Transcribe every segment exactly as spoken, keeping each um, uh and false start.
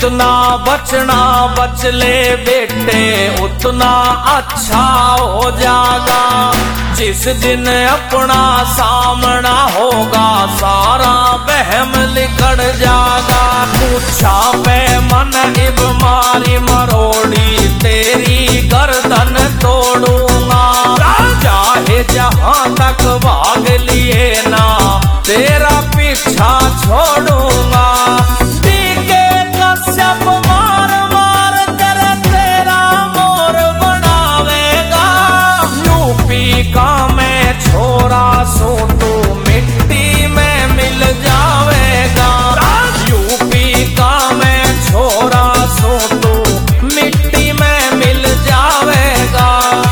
जितना बचना बच ले बेटे उतना अच्छा हो जाएगा। जिस दिन अपना सामना होगा सारा वहम निकल जाएगा। पूछा पे मन इब मारी मरोड़ी तेरी गर्दन तोड़ूंगा। चाहे जहां तक भाग लिए ना तेरा पीछा छोड़ूंगा। डीके कश्यप मार मार कर तेरा मोर बनावेगा। यूपी का मैं छोरा सो तू मिट्टी में मिल जावेगा। यूपी का मैं छोरा सो तू मिट्टी में मिल जावेगा।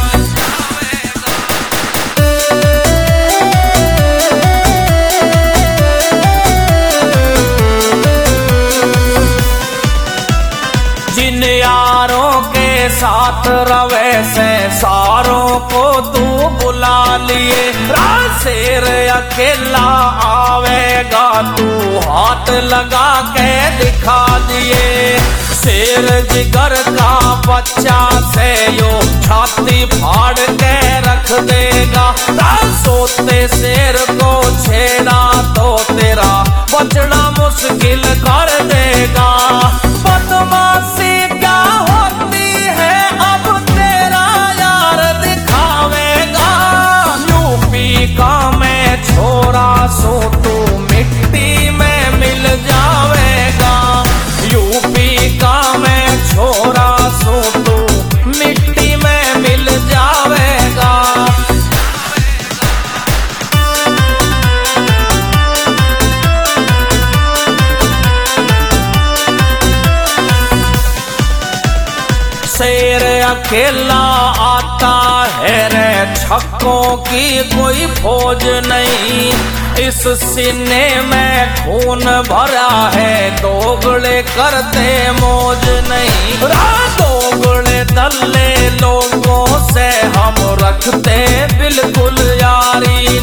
जिन यारों के साथ रवे से सारों को तू बुला लिए। शेर अकेला आवेगा तू हाथ लगा के दिखा दिए। शेर जिगर का बच्चा से यो छाती फाड़ के रख देगा। सोते शेर को छेड़ा तो तेरा बचना मुश्किल कर देगा। बदमाशी क्या होती है अब तेरा यार दिखावेगा। यूपी का मैं छोरा सो तू मिट्टी में मिल जावेगा। यूपी का मैं छोरा सो तू मिट्टी में मिल जावेगा। शेर अकेला आता है रे छक्कों की कोई फौज नहीं। इस सीने में खून भरा है दोगले करते मौज नहीं। दोगले दल्ले लोगों से हम रखते बिल्कुल यारी